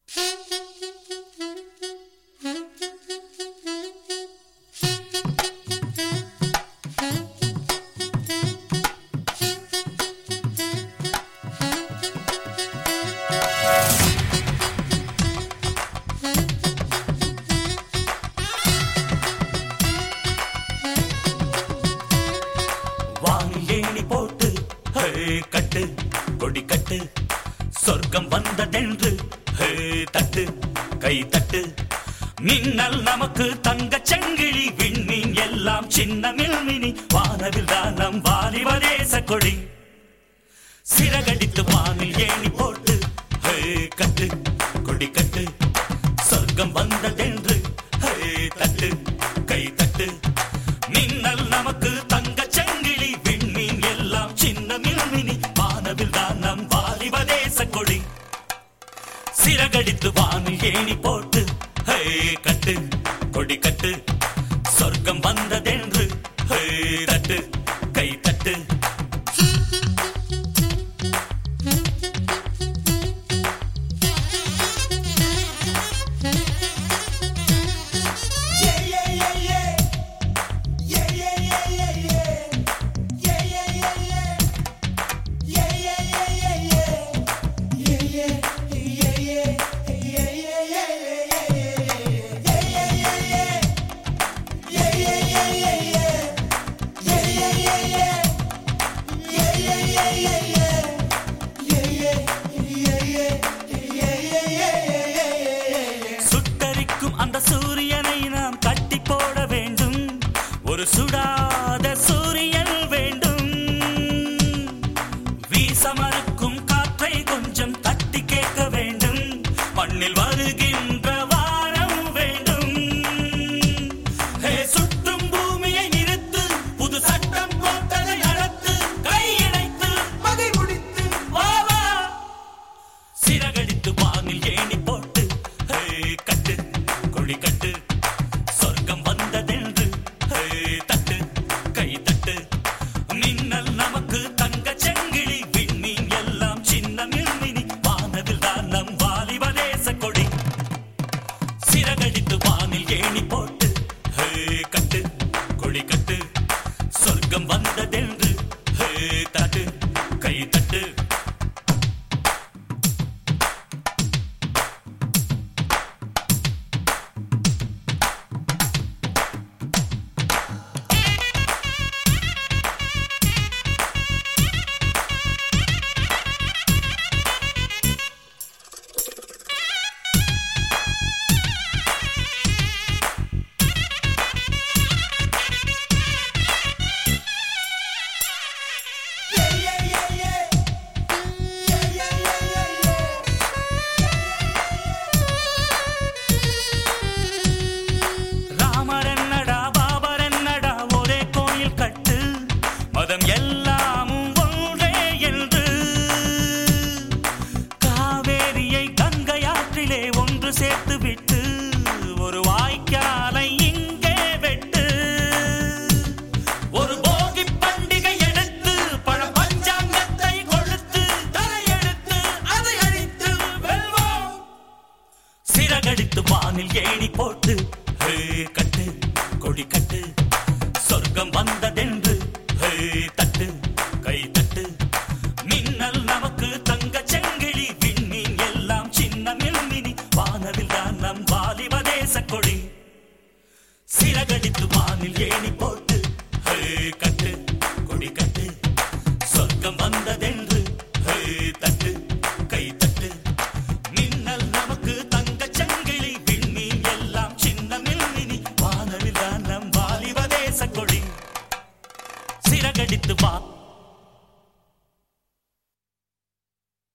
கட்டு கொடி கட்டு சொர்க்கம் வந்ததென்று தட்டு கை தட்டு மின்னல் நமக்கு தங்க சங்கிலி விண்மீன் எல்லாம் சின்ன மில்மினி வானவில் தான் நம் வாலிப தேச கொடி சிறகடித்து வானில் ஏணி போட்டு கட்டு கொடி கட்டு சொர்க்கம் வந்ததென்று தட்டு கை தட்டு மின்னல் நமக்கு தங்க சங்கிலி விண்மீன் எல்லாம் சின்ன மில்மினி வானவில் தான் நம் வாலிப தேச கொடி சிறகடித்து வானில் ஏணி போட்டு கட்டு கொடி கட்டு சொர்க்கம் வந்ததென்று தட்டு கை தட்டு அந்த சூரியனை நாம் கட்டி போட வேண்டும் ஒரு சுடாத சூரியன் வேண்டும் வீசமறுக்கும் காற்றை கொஞ்சம் தட்டி கேட்க வேண்டும் மண்ணில் வருகின்ற வாரம் வேண்டும் சுற்றும் பூமியை நிறுத்து புது சட்டம் போட்டதை நடத்து கையணைத்து பகை முடித்து வாவா சிறகடித்து வானில் ஏணி போட்டு கட்டு கொடி கட்டு சொர்க்கம் வந்ததென்று தட்டு கை தட்டு மின்னல் நமக்கு தங்க சங்கிலி விண்மீன் எல்லாம் சின்ன மில்மினி வானவில் தான் நம் வாலிப தேச கொடி சிறகடித்து வானில் ஏணி போட்டு கட்டு கொடி கட்டு சொர்க்கம் வந்ததென்று தட்டு கை தட்டு மதம் எல்லாமும் ஒன்றே என்று காவேரியை கங்கையாற்றிலே ஒன்று சேர்த்து விட்டு ஒரு வாய்க்காலை இங்கே வெட்டு ஒரு போகி பண்டிகை எடுத்து பழ பஞ்சாங்கத்தை கொளுத்து தலையெடுத்து அதை அழித்து வெல்வோம் சிறகடித்து வானில் ஏணி போட்டு கட்டு கொடி கட்டு சொர்க்கம் வந்ததென்று தட்டு கை தட்டு மின்னல் நமக்கு தங்க சங்கிலி விண்மீன் எல்லாம் சின்ன மில்மினி வானவில் தான் நம் வாலிப தேச கொடி சிறகடித்து வானில் ஏணி போட்டு கட்டு கொடி கட்டு சொர்க்கம் வந்ததென்று தட்டு கை தட்டு மின்னல் நமக்கு தங்க சங்கிலி விண்மீன் எல்லாம் சின்ன மில்மினி வானவில் தான் நம் வாலிப தேச கொடி சிறகடித்து வா